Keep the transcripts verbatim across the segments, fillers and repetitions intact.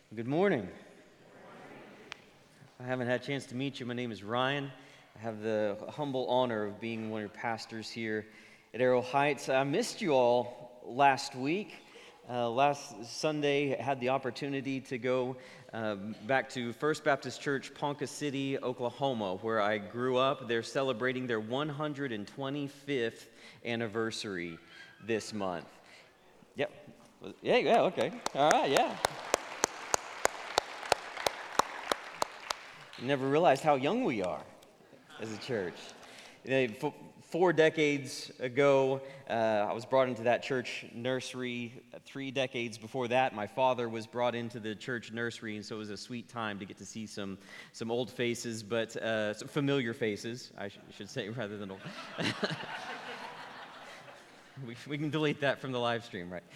Good morning. I haven't had a chance to meet you. My name is Ryan. I have the humble honor of being one of your pastors here at Arrow Heights. I missed you all last week. Uh, last Sunday, I had the opportunity to go uh, back to First Baptist Church, Ponca City, Oklahoma, where I grew up. They're celebrating their one hundred twenty-fifth anniversary this month. Yep. Yeah, yeah, okay. All right, yeah. Never realized how young we are as a church. You know, f- four decades ago, uh, I was brought into that church nursery. Three decades before that, my father was brought into the church nursery, and so it was a sweet time to get to see some some old faces, but uh, some familiar faces, I sh- should say, rather than old. we, we can delete that from the live stream, right?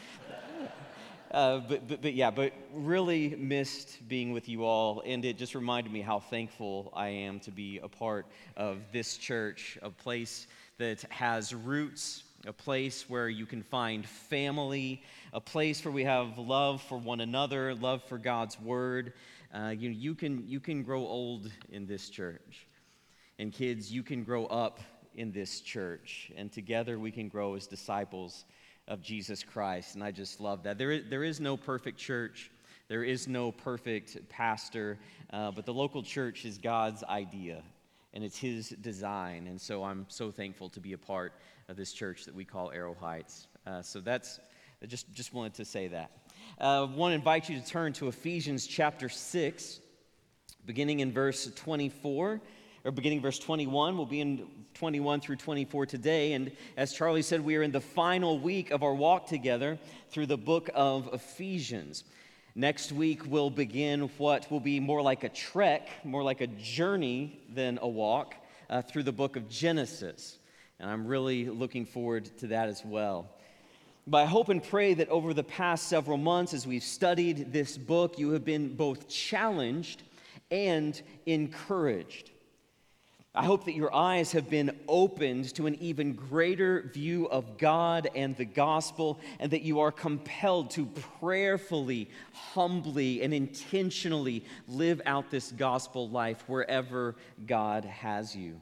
Uh, but, but, but yeah, but really missed being with you all, and it just reminded me how thankful I am to be a part of this church, a place that has roots, a place where you can find family, a place where we have love for one another, love for God's word. Uh, you, you can you can grow old in this church, and kids, you can grow up in this church, and together we can grow as disciples of Jesus Christ, and I just love that. There is, there is no perfect church. There is no perfect pastor, uh, but the local church is God's idea, and it's His design, and so I'm so thankful to be a part of this church that we call Arrow Heights. Uh, so that's, I just, just wanted to say that. I uh, want to invite you to turn to Ephesians chapter six, beginning in verse twenty-four, or beginning verse twenty-one. We'll be in twenty-one through twenty-four today, and as Charlie said, we are in the final week of our walk together through the book of Ephesians. Next week, we'll begin what will be more like a trek, more like a journey than a walk, uh, through the book of Genesis, and I'm really looking forward to that as well. But I hope and pray that over the past several months, as we've studied this book, you have been both challenged and encouraged. I hope that your eyes have been opened to an even greater view of God and the gospel, and that you are compelled to prayerfully, humbly, and intentionally live out this gospel life wherever God has you.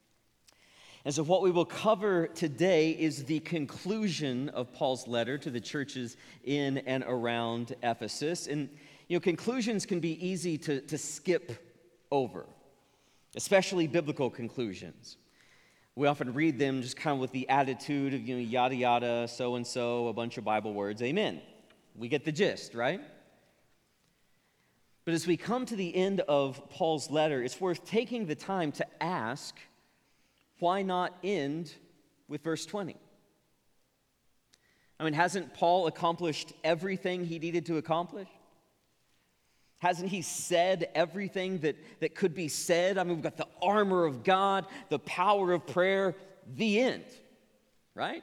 And so what we will cover today is the conclusion of Paul's letter to the churches in and around Ephesus. And, you know, conclusions can be easy to, to skip over, especially biblical conclusions. We often read them just kind of with the attitude of, you know, yada, yada, so-and-so, a bunch of Bible words, amen. We get the gist, right? But as we come to the end of Paul's letter, it's worth taking the time to ask, why not end with verse twenty? I mean, hasn't Paul accomplished everything he needed to accomplish? Hasn't he said everything that, that could be said? I mean, we've got the armor of God, the power of prayer, the end, right?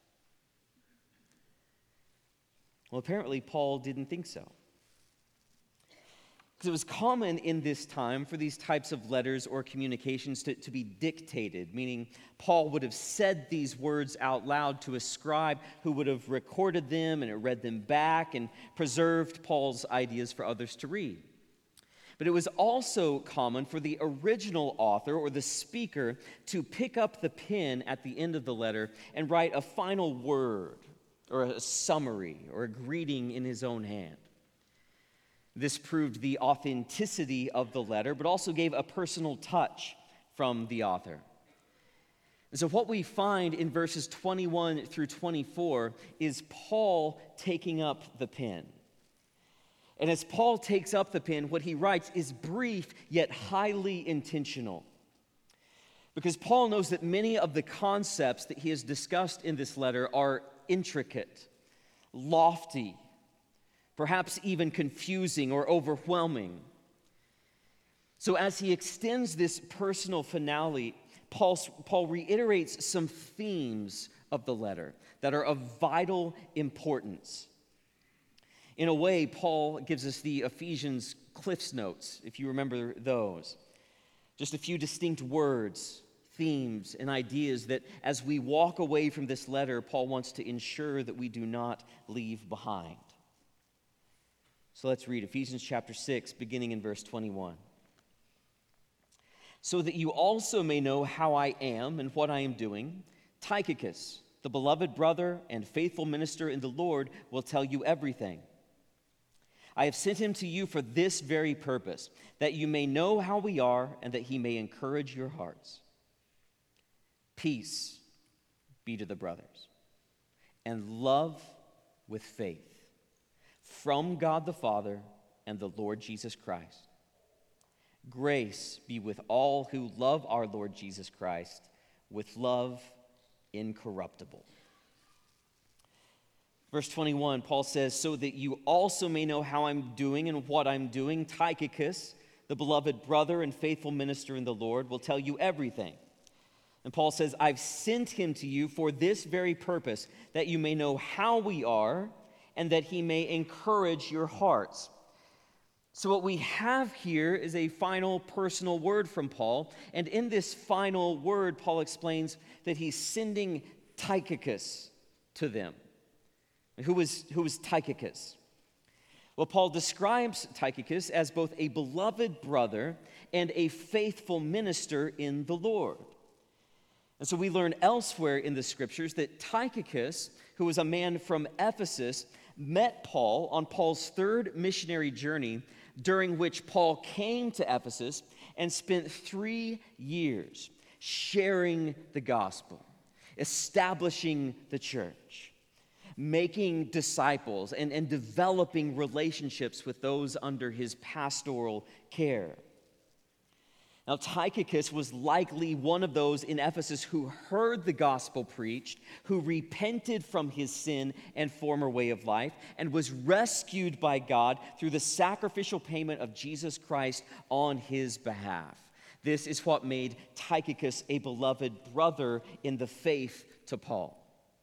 Well, apparently Paul didn't think so. Because it was common in this time for these types of letters or communications to, to be dictated, meaning Paul would have said these words out loud to a scribe who would have recorded them and read them back and preserved Paul's ideas for others to read. But it was also common for the original author or the speaker to pick up the pen at the end of the letter and write a final word or a summary or a greeting in his own hand. This proved the authenticity of the letter, but also gave a personal touch from the author. And so what we find in verses twenty-one through twenty-four is Paul taking up the pen. And as Paul takes up the pen, what he writes is brief yet highly intentional. Because Paul knows that many of the concepts that he has discussed in this letter are intricate, lofty, perhaps even confusing or overwhelming. So as he extends this personal finale, Paul, Paul reiterates some themes of the letter that are of vital importance. In a way, Paul gives us the Ephesians Cliff's Notes, if you remember those. Just a few distinct words, themes, and ideas that as we walk away from this letter, Paul wants to ensure that we do not leave behind. So let's read Ephesians chapter six, beginning in verse twenty-one. So that you also may know how I am and what I am doing, Tychicus, the beloved brother and faithful minister in the Lord, will tell you everything. I have sent him to you for this very purpose, that you may know how we are and that he may encourage your hearts. Peace be to the brothers, and love with faith, from God the Father and the Lord Jesus Christ. Grace be with all who love our Lord Jesus Christ with love incorruptible. Verse twenty-one, Paul says, so that you also may know how I'm doing and what I'm doing, Tychicus, the beloved brother and faithful minister in the Lord, will tell you everything. And Paul says, I've sent him to you for this very purpose, that you may know how we are and that he may encourage your hearts. So what we have here is a final personal word from Paul. And in this final word, Paul explains that he's sending Tychicus to them. Who was, who was Tychicus? Well, Paul describes Tychicus as both a beloved brother and a faithful minister in the Lord. And so we learn elsewhere in the scriptures that Tychicus, who was a man from Ephesus, met Paul on Paul's third missionary journey, during which Paul came to Ephesus and spent three years sharing the gospel, establishing the church, making disciples, and, and developing relationships with those under his pastoral care. Now, Tychicus was likely one of those in Ephesus who heard the gospel preached, who repented from his sin and former way of life, and was rescued by God through the sacrificial payment of Jesus Christ on his behalf. This is what made Tychicus a beloved brother in the faith to Paul.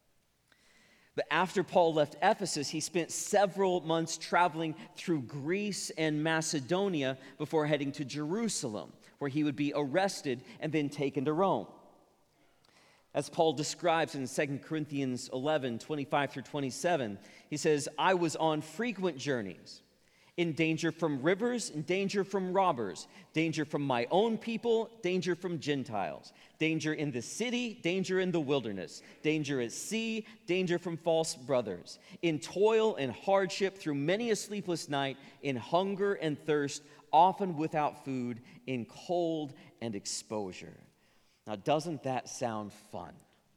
But after Paul left Ephesus, he spent several months traveling through Greece and Macedonia before heading to Jerusalem, where he would be arrested and then taken to Rome. As Paul describes in Second Corinthians eleven, twenty-five through twenty-seven, he says, I was on frequent journeys, in danger from rivers, in danger from robbers, danger from my own people, danger from Gentiles, danger in the city, danger in the wilderness, danger at sea, danger from false brothers, in toil and hardship through many a sleepless night, in hunger and thirst, often without food, in cold and exposure. Now, doesn't that sound fun?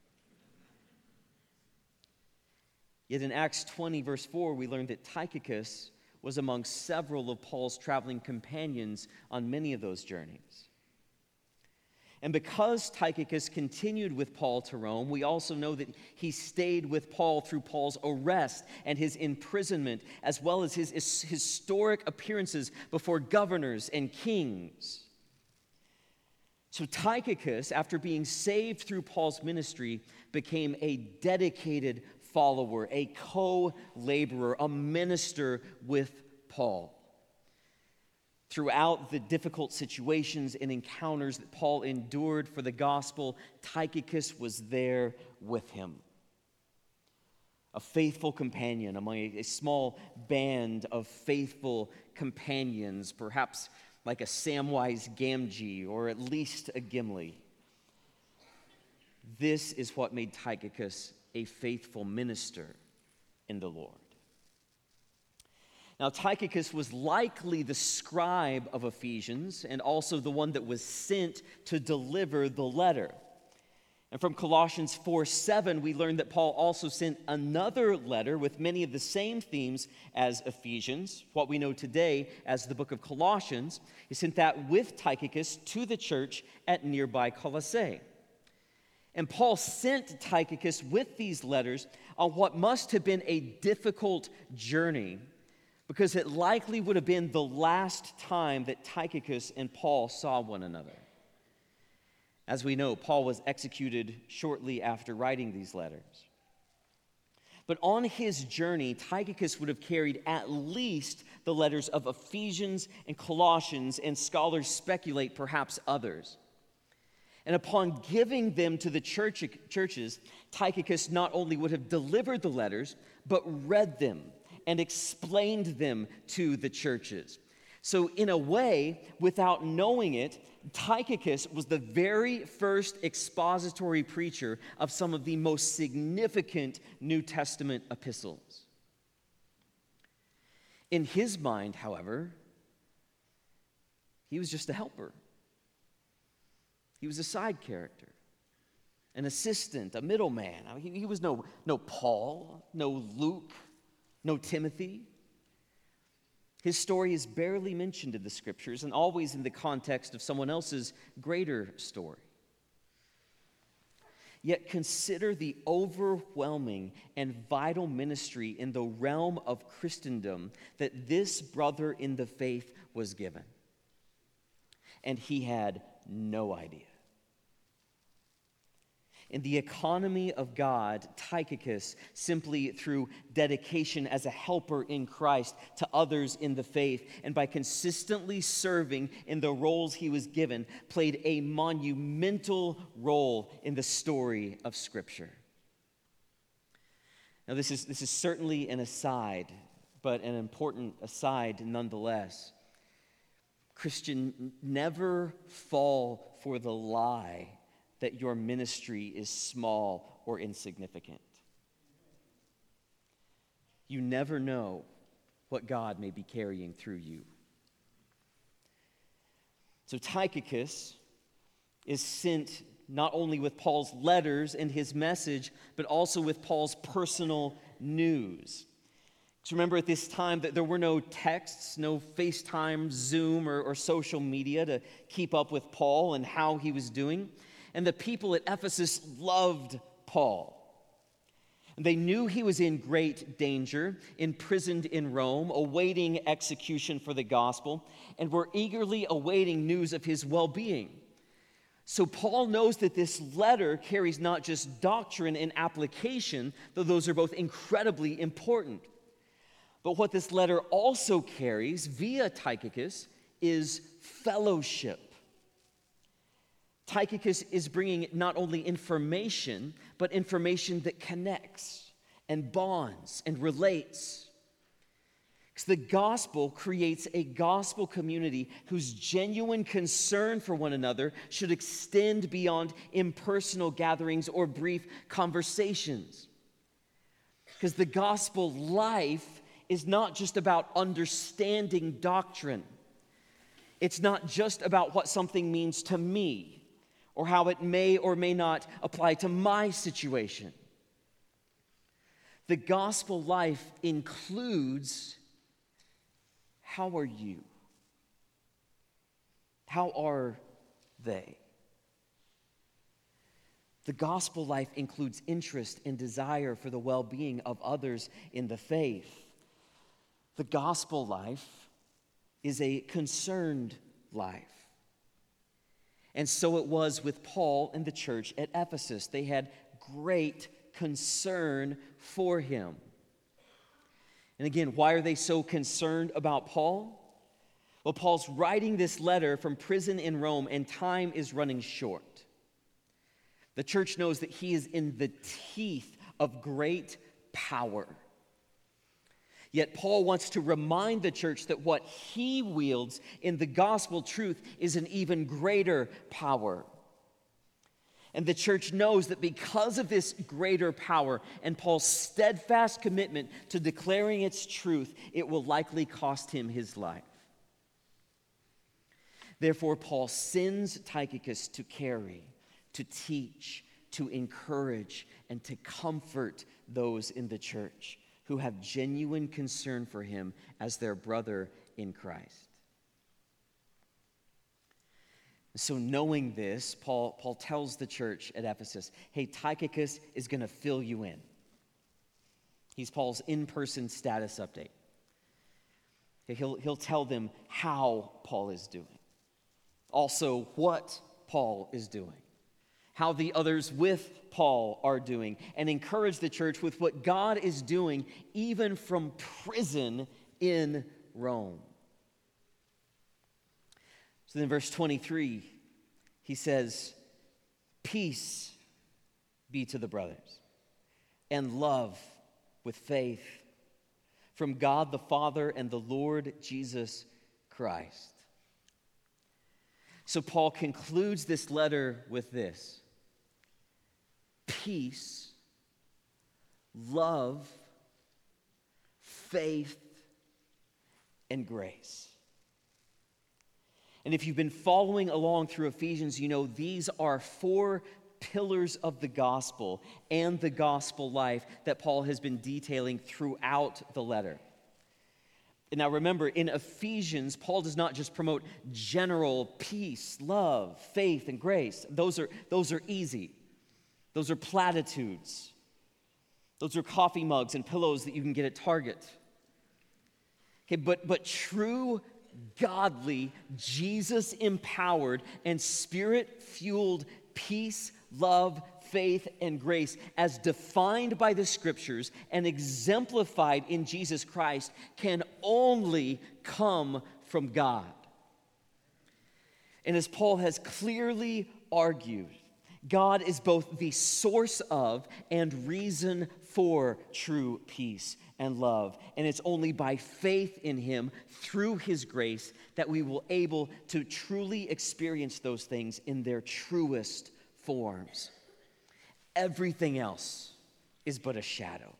Yet in Acts twenty, verse four, we learn that Tychicus was among several of Paul's traveling companions on many of those journeys. And because Tychicus continued with Paul to Rome, we also know that he stayed with Paul through Paul's arrest and his imprisonment, as well as his historic appearances before governors and kings. So Tychicus, after being saved through Paul's ministry, became a dedicated follower, a co-laborer, a minister with Paul. Throughout the difficult situations and encounters that Paul endured for the gospel, Tychicus was there with him. A faithful companion among a, a small band of faithful companions, perhaps like a Samwise Gamgee or at least a Gimli. This is what made Tychicus a faithful minister in the Lord. Now, Tychicus was likely the scribe of Ephesians and also the one that was sent to deliver the letter. And from Colossians four seven, we learn that Paul also sent another letter with many of the same themes as Ephesians, what we know today as the book of Colossians. He sent that with Tychicus to the church at nearby Colossae. And Paul sent Tychicus with these letters on what must have been a difficult journey, because it likely would have been the last time that Tychicus and Paul saw one another. As we know, Paul was executed shortly after writing these letters. But on his journey, Tychicus would have carried at least the letters of Ephesians and Colossians, and scholars speculate perhaps others. And upon giving them to the church, churches, Tychicus not only would have delivered the letters, but read them and explained them to the churches. So in a way, without knowing it, Tychicus was the very first expository preacher of some of the most significant New Testament epistles. In his mind, however, he was just a helper. He was a side character, an assistant, a middleman. I mean, he, he was no, no Paul, no Luke, no Timothy. His story is barely mentioned in the scriptures and always in the context of someone else's greater story. Yet consider the overwhelming and vital ministry in the realm of Christendom that this brother in the faith was given. And he had no idea. In the economy of God, Tychicus, simply through dedication as a helper in Christ to others in the faith, and by consistently serving in the roles he was given, played a monumental role in the story of Scripture. Now, this is, this is certainly an aside, but an important aside nonetheless. Christian, never fall for the lie that your ministry is small or insignificant. You never know what God may be carrying through you. So Tychicus is sent not only with Paul's letters and his message, but also with Paul's personal news. So remember, at this time that there were no texts, no FaceTime, Zoom, or, or social media to keep up with Paul and how he was doing. And the people at Ephesus loved Paul. They knew he was in great danger, imprisoned in Rome, awaiting execution for the gospel, and were eagerly awaiting news of his well-being. So Paul knows that this letter carries not just doctrine and application, though those are both incredibly important. But what this letter also carries via Tychicus is fellowship. Tychicus is bringing not only information, but information that connects and bonds and relates. Because the gospel creates a gospel community whose genuine concern for one another should extend beyond impersonal gatherings or brief conversations. Because the gospel life is not just about understanding doctrine. It's not just about what something means to me, or how it may or may not apply to my situation. The gospel life includes, how are you? How are they? The gospel life includes interest and desire for the well-being of others in the faith. The gospel life is a concerned life. And so it was with Paul and the church at Ephesus. They had great concern for him. And again, why are they so concerned about Paul? Well, Paul's writing this letter from prison in Rome, and time is running short. The church knows that he is in the teeth of great power. Yet Paul wants to remind the church that what he wields in the gospel truth is an even greater power. And the church knows that because of this greater power and Paul's steadfast commitment to declaring its truth, it will likely cost him his life. Therefore, Paul sends Tychicus to carry, to teach, to encourage, and to comfort those in the church who have genuine concern for him as their brother in Christ. So knowing this, Paul, Paul tells the church at Ephesus, hey, Tychicus is going to fill you in. He's Paul's in-person status update. He'll, he'll tell them how Paul is doing. Also, what Paul is doing. How the others with Paul are doing, and encourage the church with what God is doing even from prison in Rome. So then verse twenty-three, he says, peace be to the brothers, and love with faith, from God the Father and the Lord Jesus Christ. So Paul concludes this letter with this: peace, love, faith, and grace. And if you've been following along through Ephesians, you know these are four pillars of the gospel and the gospel life that Paul has been detailing throughout the letter. And now remember, in Ephesians, Paul does not just promote general peace, love, faith, and grace. Those are, those are easy. Those are platitudes. Those are coffee mugs and pillows that you can get at Target. Okay, but, but true, godly, Jesus-empowered, and Spirit-fueled peace, love, faith, and grace, as defined by the Scriptures and exemplified in Jesus Christ, can only come from God. And as Paul has clearly argued, God is both the source of and reason for true peace and love. And it's only by faith in him, through his grace, that we will able to truly experience those things in their truest forms. Everything else is but a shadow.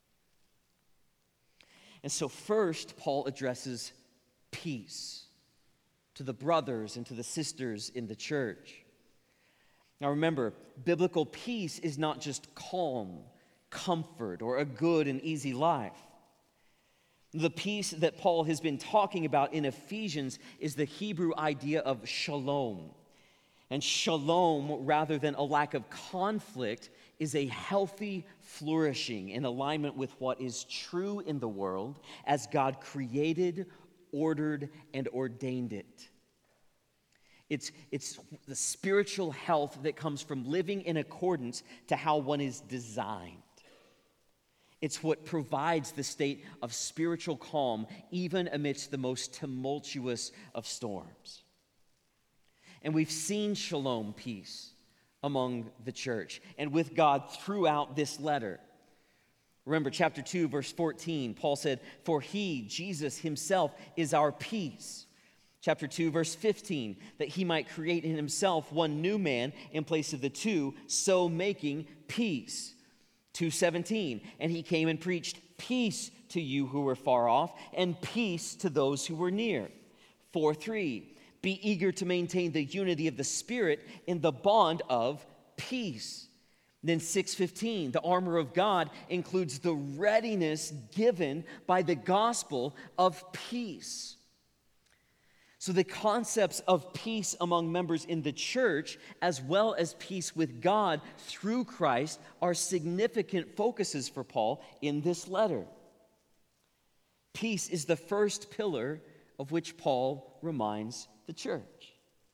And so first, Paul addresses peace to the brothers and to the sisters in the church. Now remember, biblical peace is not just calm, comfort, or a good and easy life. The peace that Paul has been talking about in Ephesians is the Hebrew idea of shalom. And shalom, rather than a lack of conflict, is a healthy flourishing in alignment with what is true in the world as God created, ordered, and ordained it. It's, it's the spiritual health that comes from living in accordance to how one is designed. It's what provides the state of spiritual calm even amidst the most tumultuous of storms. And we've seen shalom, peace, among the church and with God throughout this letter. Remember, chapter two, verse fourteen, Paul said, "For he, Jesus himself, is our peace." Chapter two, verse fifteen, that he might create in himself one new man in place of the two, so making peace. two seventeen, and he came and preached peace to you who were far off and peace to those who were near. four three, be eager to maintain the unity of the Spirit in the bond of peace. Then six fifteen, the armor of God includes the readiness given by the gospel of peace. So the concepts of peace among members in the church, as well as peace with God through Christ, are significant focuses for Paul in this letter. Peace is the first pillar of which Paul reminds the church.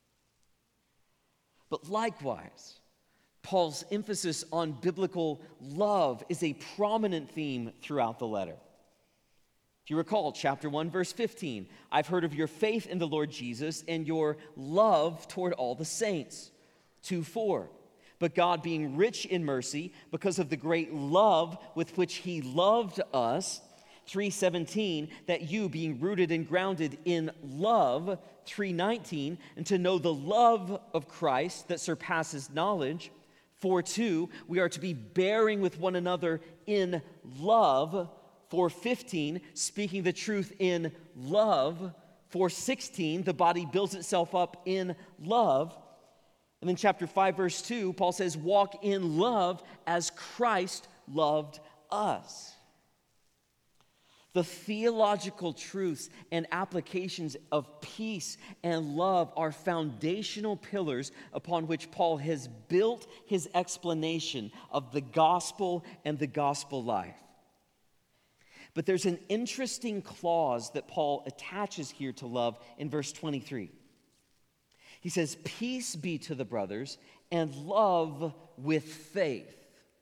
But likewise, Paul's emphasis on biblical love is a prominent theme throughout the letter. If you recall, chapter one, verse fifteen, I've heard of your faith in the Lord Jesus and your love toward all the saints. two four, but God being rich in mercy because of the great love with which he loved us. three seventeen, that you being rooted and grounded in love. three nineteen, and to know the love of Christ that surpasses knowledge. four two, we are to be bearing with one another in love. four fifteen, speaking the truth in love. four sixteen, the body builds itself up in love. And then chapter five, verse two, Paul says, walk in love as Christ loved us. The theological truths and applications of peace and love are foundational pillars upon which Paul has built his explanation of the gospel and the gospel life. But there's an interesting clause that Paul attaches here to love in verse twenty-three. He says, peace be to the brothers and love with faith.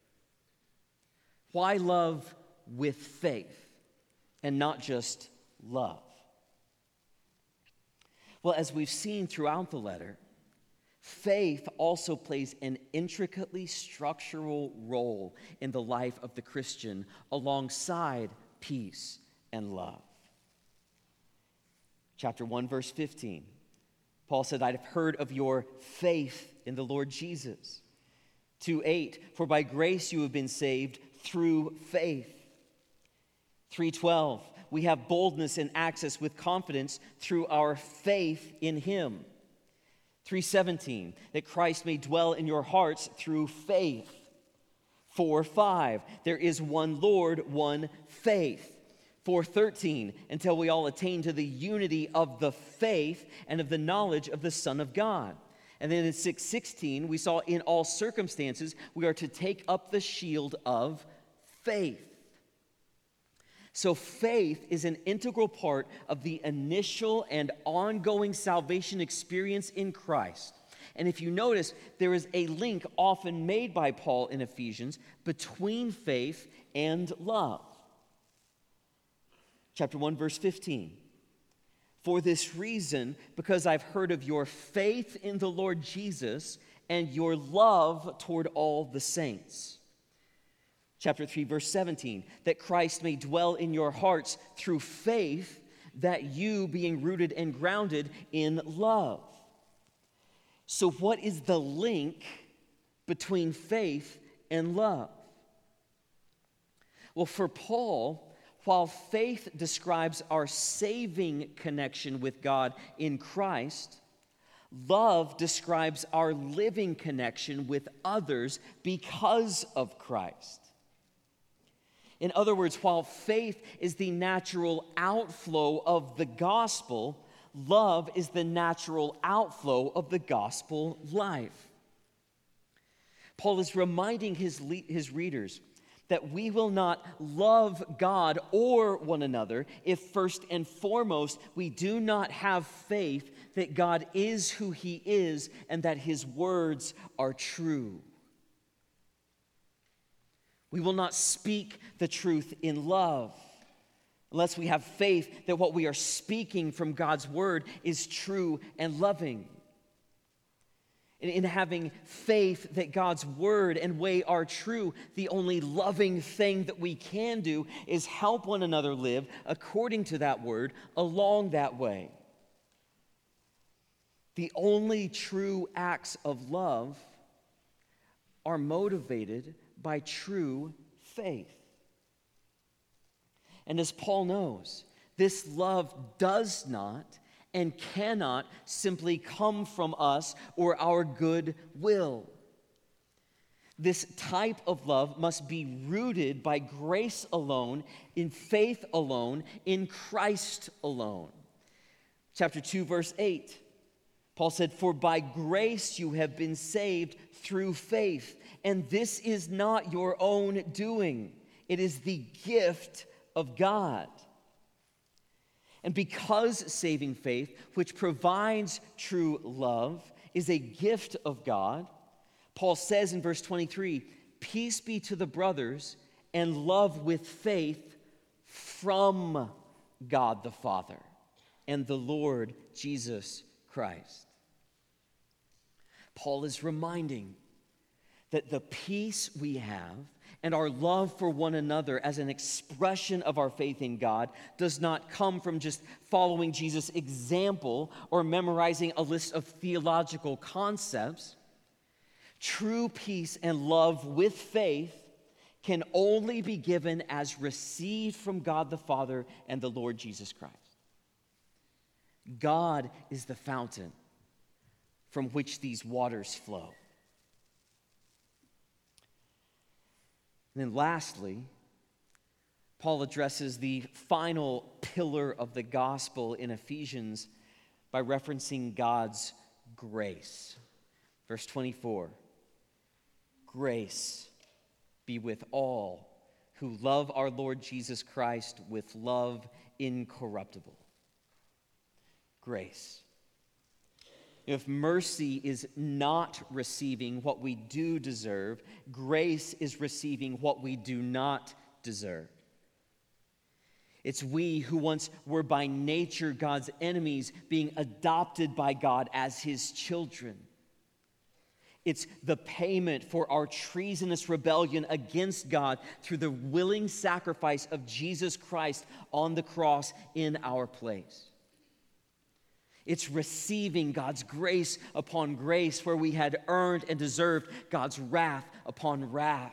Why love with faith and not just love? Well, as we've seen throughout the letter, faith also plays an intricately structural role in the life of the Christian alongside peace and love. Chapter one, verse fifteen. Paul said, I've heard of your faith in the Lord Jesus. two eight, for by grace you have been saved through faith. three twelve, we have boldness and access with confidence through our faith in him. three seventeen, that Christ may dwell in your hearts through faith. four five, there is one Lord, one faith. four thirteen, until we all attain to the unity of the faith and of the knowledge of the Son of God. And then in six sixteen, we saw in all circumstances, we are to take up the shield of faith. So faith is an integral part of the initial and ongoing salvation experience in Christ. And if you notice, there is a link often made by Paul in Ephesians between faith and love. Chapter one, verse fifteen. For this reason, because I've heard of your faith in the Lord Jesus and your love toward all the saints. Chapter three, verse seventeen, that Christ may dwell in your hearts through faith, that you being rooted and grounded in love. So what is the link between faith and love? Well, for Paul, while faith describes our saving connection with God in Christ, love describes our living connection with others because of Christ. In other words, while faith is the natural outflow of the gospel, love is the natural outflow of the gospel life. Paul is reminding his, le- his readers that we will not love God or one another if first and foremost we do not have faith that God is who he is and that his words are true. We will not speak the truth in love unless we have faith that what we are speaking from God's word is true and loving. In, in having faith that God's word and way are true, the only loving thing that we can do is help one another live according to that word along that way. The only true acts of love are motivated by true faith. And as Paul knows, this love does not and cannot simply come from us or our good will. This type of love must be rooted by grace alone, in faith alone, in Christ alone. Chapter two, verse eight, Paul said, "For by grace you have been saved through faith, and this is not your own doing. It is the gift of God." And because saving faith, which provides true love, is a gift of God, Paul says in verse twenty-three, "Peace be to the brothers and love with faith from God the Father and the Lord Jesus Christ." Paul is reminding that the peace we have and our love for one another as an expression of our faith in God does not come from just following Jesus' example or memorizing a list of theological concepts. True peace and love with faith can only be given as received from God the Father and the Lord Jesus Christ. God is the fountain from which these waters flow. And then lastly, Paul addresses the final pillar of the gospel in Ephesians by referencing God's grace. Verse twenty-four, "Grace be with all who love our Lord Jesus Christ with love incorruptible." Grace. If mercy is not receiving what we do deserve, grace is receiving what we do not deserve. It's we who once were by nature God's enemies being adopted by God as his children. It's the payment for our treasonous rebellion against God through the willing sacrifice of Jesus Christ on the cross in our place. It's receiving God's grace upon grace where we had earned and deserved God's wrath upon wrath.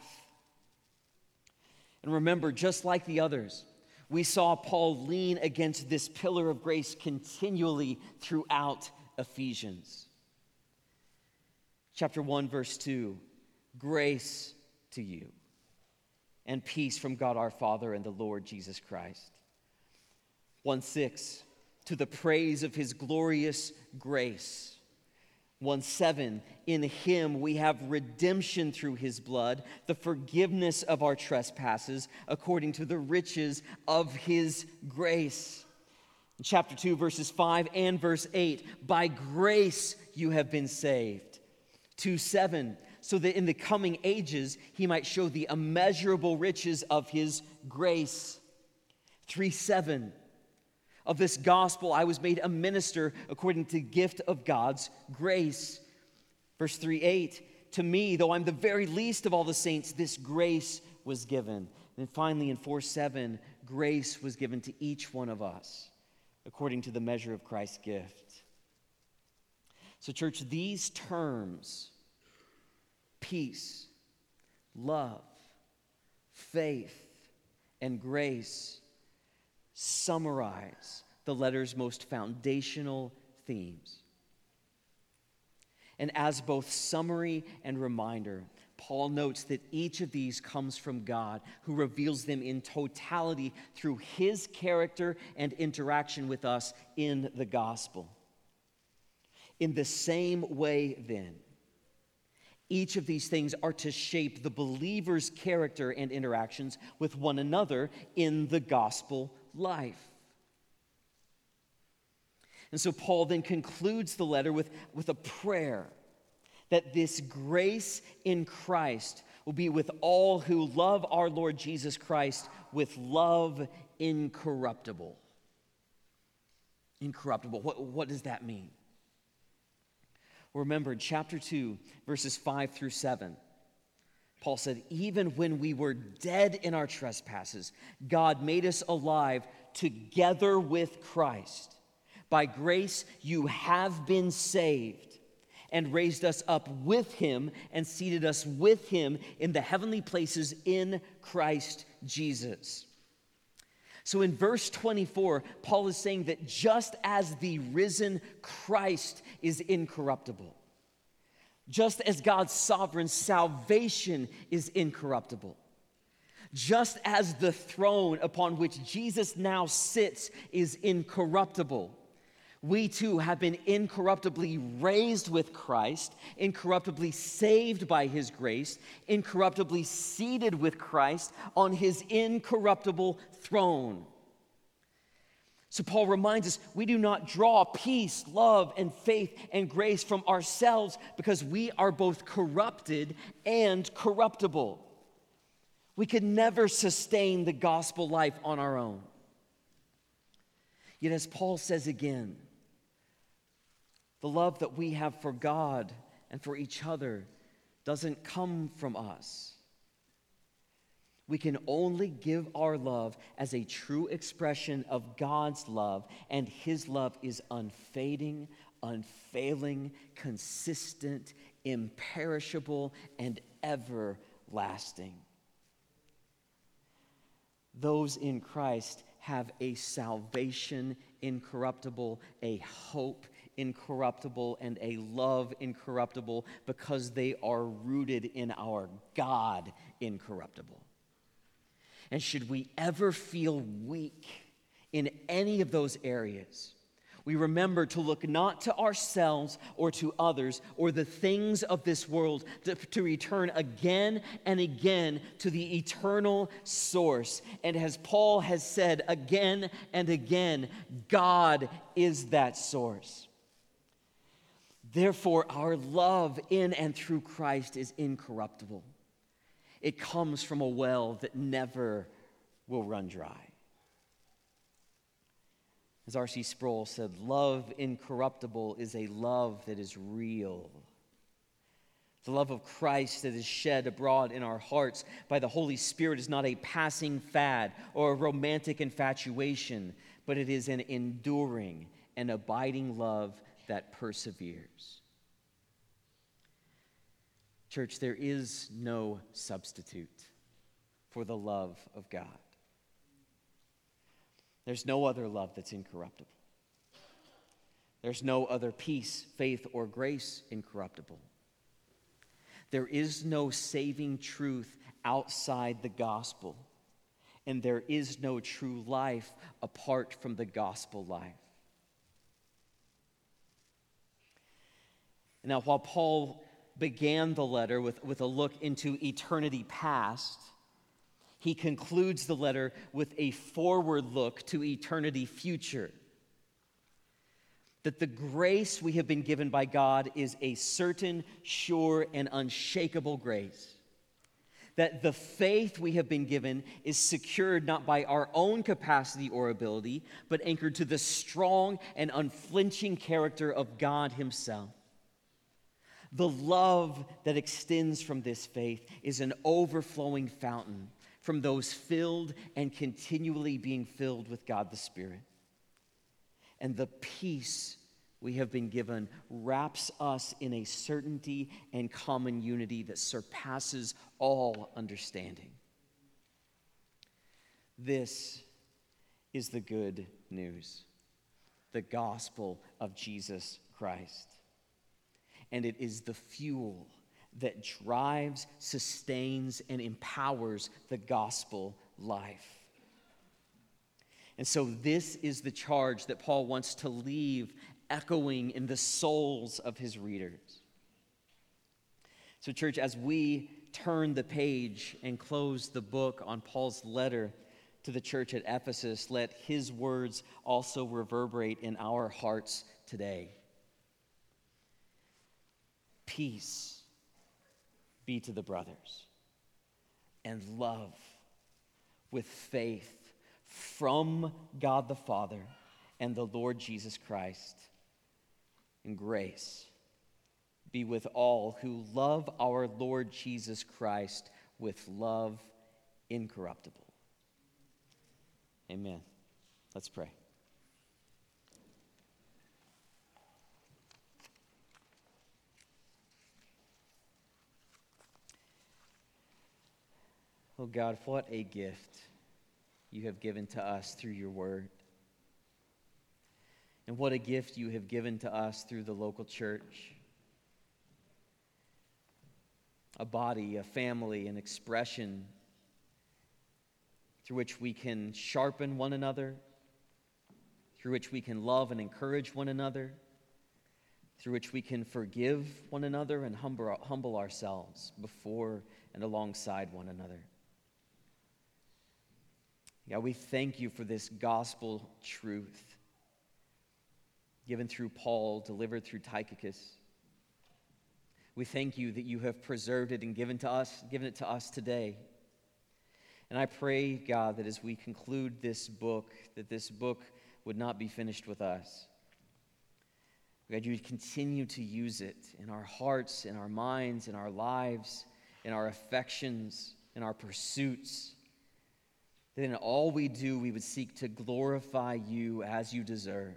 And remember, just like the others, we saw Paul lean against this pillar of grace continually throughout Ephesians. Chapter one, verse two, grace to you and peace from God our Father and the Lord Jesus Christ. one six, to the praise of his glorious grace. one seven, in him we have redemption through his blood, the forgiveness of our trespasses, according to the riches of his grace. In chapter two, verses five and verse eight, by grace you have been saved. two seven, so that in the coming ages he might show the immeasurable riches of his grace. three seven, of this gospel I was made a minister according to the gift of God's grace. Verse three eight, to me, though I'm the very least of all the saints, this grace was given. And then finally in four seven, grace was given to each one of us according to the measure of Christ's gift. So church, these terms, peace, love, faith, and grace, summarize the letter's most foundational themes. And as both summary and reminder, Paul notes that each of these comes from God, who reveals them in totality through his character and interaction with us in the gospel. In the same way, then, each of these things are to shape the believer's character and interactions with one another in the gospel life. And so Paul then concludes the letter with, with a prayer that this grace in Christ will be with all who love our Lord Jesus Christ with love incorruptible. Incorruptible. What, what does that mean? Remember, in chapter two, verses five through seven, Paul said, even when we were dead in our trespasses, God made us alive together with Christ. By grace you have been saved, and raised us up with him and seated us with him in the heavenly places in Christ Jesus. So in verse twenty-four, Paul is saying that just as the risen Christ is incorruptible, just as God's sovereign salvation is incorruptible, just as the throne upon which Jesus now sits is incorruptible, we too have been incorruptibly raised with Christ, incorruptibly saved by his grace, incorruptibly seated with Christ on his incorruptible throne. So Paul reminds us we do not draw peace, love, and faith and grace from ourselves because we are both corrupted and corruptible. We could never sustain the gospel life on our own. Yet as Paul says again, the love that we have for God and for each other doesn't come from us. We can only give our love as a true expression of God's love, and his love is unfading, unfailing, consistent, imperishable, and everlasting. Those in Christ have a salvation incorruptible, a hope incorruptible, and a love incorruptible because they are rooted in our God incorruptible. And should we ever feel weak in any of those areas, we remember to look not to ourselves or to others or the things of this world, to, to return again and again to the eternal source. And as Paul has said again and again, God is that source. Therefore, our love in and through Christ is incorruptible. It comes from a well that never will run dry. As R C Sproul said, love incorruptible is a love that is real. The love of Christ that is shed abroad in our hearts by the Holy Spirit is not a passing fad or a romantic infatuation, but it is an enduring and abiding love that perseveres. Church, there is no substitute for the love of God. There's no other love that's incorruptible. There's no other peace, faith, or grace incorruptible. There is no saving truth outside the gospel, and there is no true life apart from the gospel life. Now, while Paul began the letter with, with a look into eternity past, he concludes the letter with a forward look to eternity future. That the grace we have been given by God is a certain, sure, and unshakable grace. That the faith we have been given is secured not by our own capacity or ability, but anchored to the strong and unflinching character of God Himself. The love that extends from this faith is an overflowing fountain from those filled and continually being filled with God the Spirit. And the peace we have been given wraps us in a certainty and common unity that surpasses all understanding. This is the good news, the gospel of Jesus Christ. And it is the fuel that drives, sustains, and empowers the gospel life. And so this is the charge that Paul wants to leave echoing in the souls of his readers. So, church, as we turn the page and close the book on Paul's letter to the church at Ephesus, let his words also reverberate in our hearts today. Peace be to the brothers, and love with faith from God the Father and the Lord Jesus Christ, and grace be with all who love our Lord Jesus Christ with love incorruptible. Amen. Let's pray. Oh God, what a gift you have given to us through your word. And what a gift you have given to us through the local church. A body, a family, an expression through which we can sharpen one another, through which we can love and encourage one another, through which we can forgive one another and humble, humble ourselves before and alongside one another. God, we thank you for this gospel truth given through Paul, delivered through Tychicus. We thank you that you have preserved it and given to us, given it to us today. And I pray, God, that as we conclude this book, that this book would not be finished with us. God, you would continue to use it in our hearts, in our minds, in our lives, in our affections, in our pursuits. That in all we do, we would seek to glorify you as you deserve.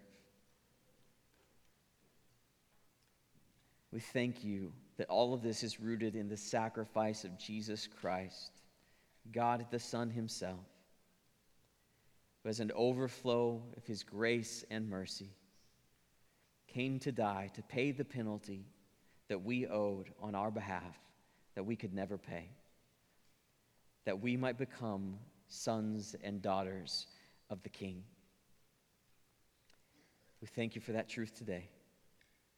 We thank you that all of this is rooted in the sacrifice of Jesus Christ, God the Son himself, who as an overflow of his grace and mercy came to die to pay the penalty that we owed on our behalf, that we could never pay, that we might become sons and daughters of the King. We thank you for that truth today.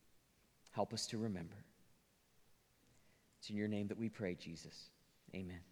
Help us to remember. It's in your name that we pray, Jesus. Amen.